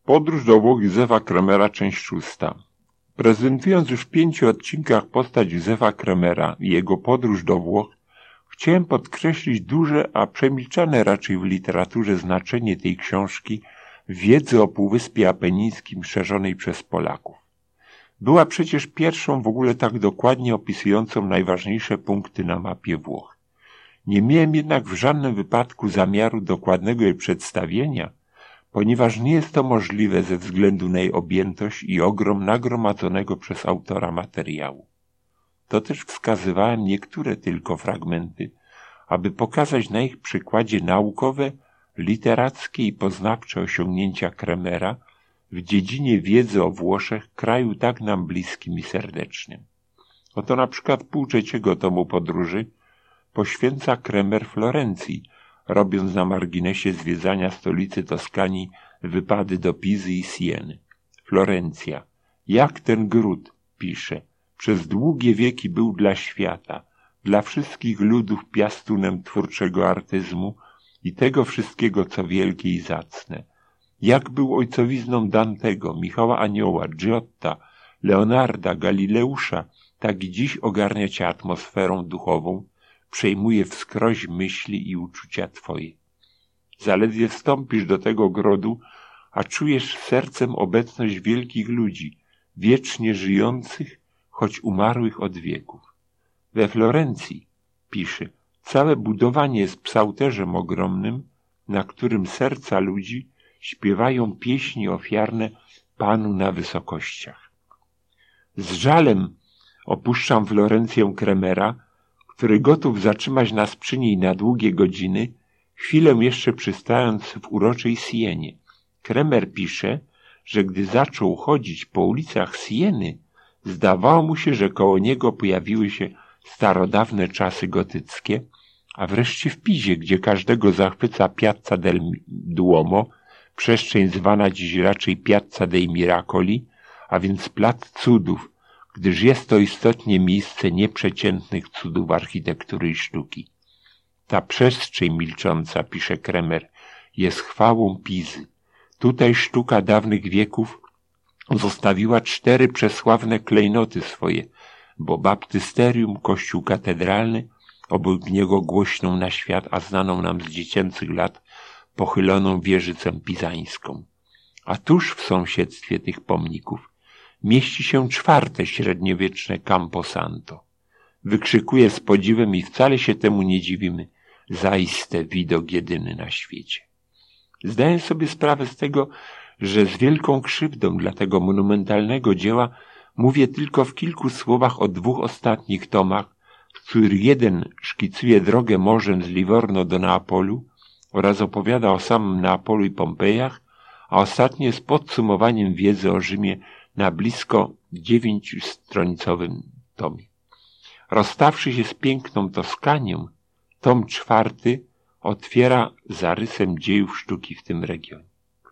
Podróż do Włoch Józefa Kremera, część 6. Prezentując już w 5 odcinkach postać Józefa Kremera i jego podróż do Włoch, chciałem podkreślić duże, a przemilczane raczej w literaturze znaczenie tej książki wiedzy o Półwyspie Apenińskim szerzonej przez Polaków. Była przecież pierwszą w ogóle tak dokładnie opisującą najważniejsze punkty na mapie Włoch. Nie miałem jednak w żadnym wypadku zamiaru dokładnego jej przedstawienia, ponieważ nie jest to możliwe ze względu na jej objętość i ogrom nagromadzonego przez autora materiału. To też wskazywałem niektóre tylko fragmenty, aby pokazać na ich przykładzie naukowe, literackie i poznawcze osiągnięcia Kremera w dziedzinie wiedzy o Włoszech, kraju tak nam bliskim i serdecznym. Oto na przykład 1/2 tomu podróży poświęca Kremer Florencji, robiąc na marginesie zwiedzania stolicy Toskanii wypady do Pizy i Sieny. Florencja. Jak ten gród, pisze, przez długie wieki był dla świata, dla wszystkich ludów piastunem twórczego artyzmu i tego wszystkiego, co wielkie i zacne. Jak był ojcowizną Dantego, Michała Anioła, Giotta, Leonarda, Galileusza, tak i dziś ogarnia cię atmosferą duchową, przejmuje wskroś myśli i uczucia twoje. Zaledwie wstąpisz do tego grodu, a czujesz sercem obecność wielkich ludzi, wiecznie żyjących, choć umarłych od wieków. We Florencji, pisze, całe budowanie jest psałterzem ogromnym, na którym serca ludzi śpiewają pieśni ofiarne Panu na wysokościach. Z żalem opuszczam Florencję Kremera, który gotów zatrzymać nas przy niej na długie godziny, chwilę jeszcze przystając w uroczej Sienie. Kremer pisze, że gdy zaczął chodzić po ulicach Sieny, zdawało mu się, że koło niego pojawiły się starodawne czasy gotyckie, a wreszcie w Pizie, gdzie każdego zachwyca Piazza del Duomo, przestrzeń zwana dziś raczej Piazza dei Miracoli, a więc plac cudów, gdyż jest to istotnie miejsce nieprzeciętnych cudów architektury i sztuki. Ta przestrzeń milcząca, pisze Kremer, jest chwałą Pizy. Tutaj sztuka dawnych wieków zostawiła 4 przesławne klejnoty swoje, bo baptysterium, kościół katedralny, obok niego głośną na świat, a znaną nam z dziecięcych lat, pochyloną wieżycę pizańską. A tuż w sąsiedztwie tych pomników mieści się 4 średniowieczne Campo Santo. Wykrzykuje z podziwem i wcale się temu nie dziwimy, zaiste widok jedyny na świecie. Zdaję sobie sprawę z tego, że z wielką krzywdą dla tego monumentalnego dzieła mówię tylko w kilku słowach o 2 ostatnich tomach, z których jeden szkicuje drogę morzem z Livorno do Neapolu oraz opowiada o samym Neapolu i Pompejach, a ostatni jest podsumowaniem wiedzy o Rzymie na blisko 9-stronicowym tomie. Rozstawszy się z piękną Toskanią, tom 4 otwiera zarysem dziejów sztuki w tym regionie.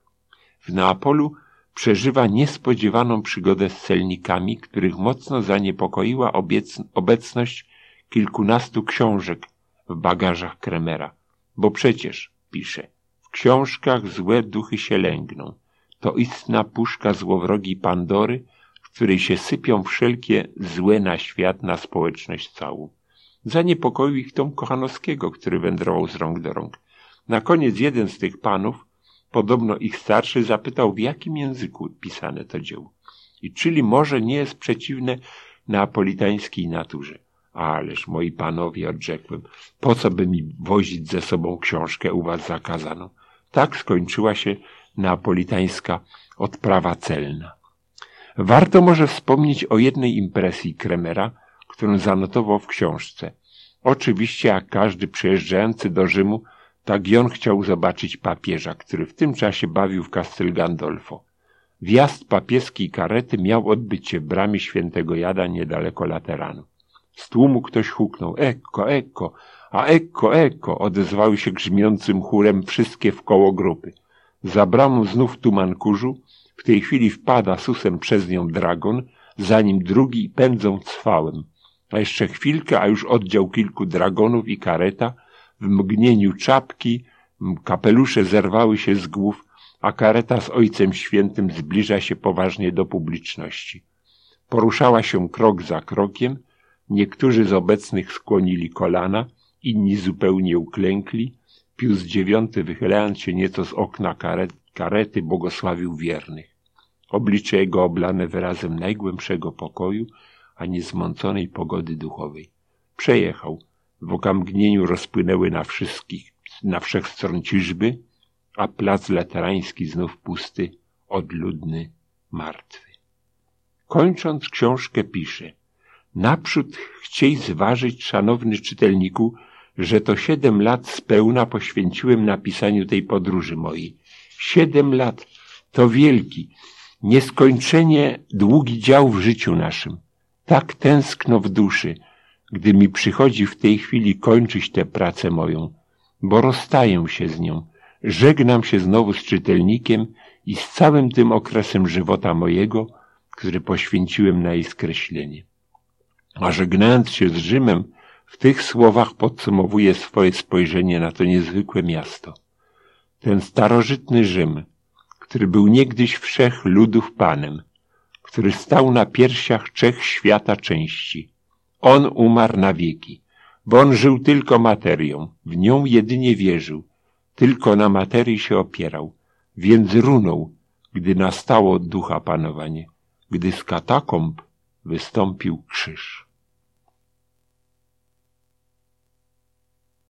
W Neapolu przeżywa niespodziewaną przygodę z celnikami, których mocno zaniepokoiła obecność kilkunastu książek w bagażach Kremera. Bo przecież, pisze, w książkach złe duchy się lęgną. To istna puszka złowrogiej Pandory, w której się sypią wszelkie złe na świat, na społeczność całą. Zaniepokoił ich tom Kochanowskiego, który wędrował z rąk do rąk. Na koniec jeden z tych panów, podobno ich starszy, zapytał, w jakim języku pisane to dzieło. I czyli może nie jest przeciwne neapolitańskiej naturze. Ależ, moi panowie, odrzekłem, po co by mi wozić ze sobą książkę u was zakazaną? Tak skończyła się neapolitańska odprawa celna. Warto może wspomnieć o jednej impresji Kremera, którą zanotował w książce. Oczywiście, jak każdy przyjeżdżający do Rzymu, tak i on chciał zobaczyć papieża, który w tym czasie bawił w Castel Gandolfo. Wjazd papieskiej karety miał odbyć się w bramie Świętego Jada niedaleko Lateranu. Z tłumu ktoś huknął: Ecco, ecco, a ecco, ecco, odezwały się grzmiącym chórem wszystkie wkoło grupy. Za bramą znów tuman kurzu, w tej chwili wpada susem przez nią dragon, za nim drugi pędzą cwałem. A jeszcze chwilkę, a już oddział kilku dragonów i kareta, w mgnieniu czapki, kapelusze zerwały się z głów, a kareta z Ojcem Świętym zbliża się poważnie do publiczności. Poruszała się krok za krokiem, niektórzy z obecnych skłonili kolana, inni zupełnie uklękli. Pius IX, wychylając się nieco z okna karety, błogosławił wiernych. Oblicze jego oblane wyrazem najgłębszego pokoju, a niezmąconej pogody duchowej. Przejechał. W okamgnieniu rozpłynęły na wszechstron ciżby, a plac Laterański znów pusty, odludny, martwy. Kończąc książkę pisze: naprzód chciej zważyć, szanowny czytelniku, że to 7 lat spełna poświęciłem napisaniu tej podróży mojej. 7 lat to wielki, nieskończenie długi dział w życiu naszym. Tak tęskno w duszy, gdy mi przychodzi w tej chwili kończyć tę pracę moją, bo rozstaję się z nią, żegnam się znowu z czytelnikiem i z całym tym okresem żywota mojego, który poświęciłem na jej skreślenie. A żegnając się z Rzymem, w tych słowach podsumowuje swoje spojrzenie na to niezwykłe miasto. Ten starożytny Rzym, który był niegdyś wszech ludów panem, który stał na piersiach 3 świata części. On umarł na wieki, bo on żył tylko materią, w nią jedynie wierzył, tylko na materii się opierał, więc runął, gdy nastało od ducha panowanie, gdy z katakomb wystąpił krzyż.